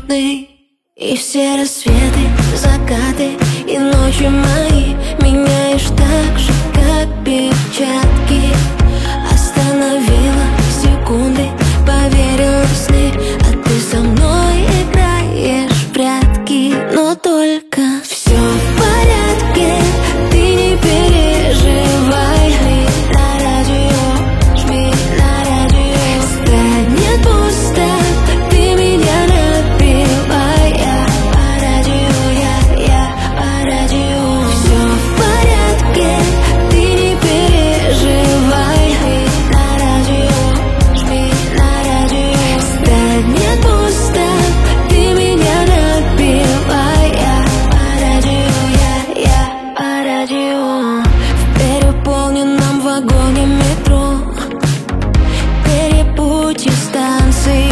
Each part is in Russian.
абсолютный. И все рассветы, закаты и ночи мои меняешь так же, как перчатки. Остановила секунды, поверила в сны, а ты со мной играешь в прятки. Но только все в порядке, ты не переживай. Жми на радио, жми на радио. Станет пусто, ты меня напивай. Я по радио, я по радио. Все в порядке, ты не переживай. Жми на радио, жми на радио. Станет пусто, ты меня напивай. Я по радио, я по радио. В переполненном вагоне метро, перепутье станций,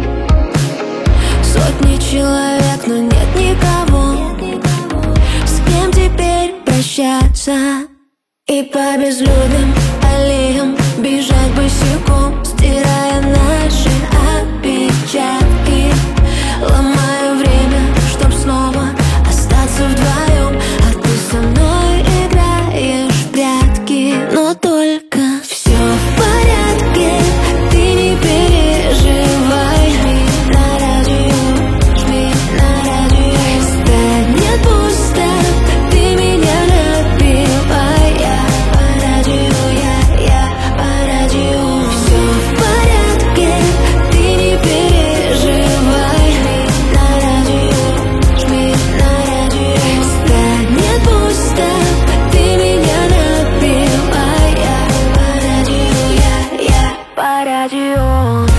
сотни человек, но нет никого, с кем теперь прощаться. И по безлюдным аллеям бежать босиком, стирая наши отпечатки. Ломаю время, чтоб снова остаться вдвоем, а ты со мной играешь в прятки. Но только все в порядке, ты не переживай. Жми на радио, жми на радио. Станет пусто, ты меня напивай. Я по радио, я по радио. Все в порядке, ты не переживай. Жми на радио, жми на радио. Станет пусто, ты меня напивай. Я по радио, я по радио.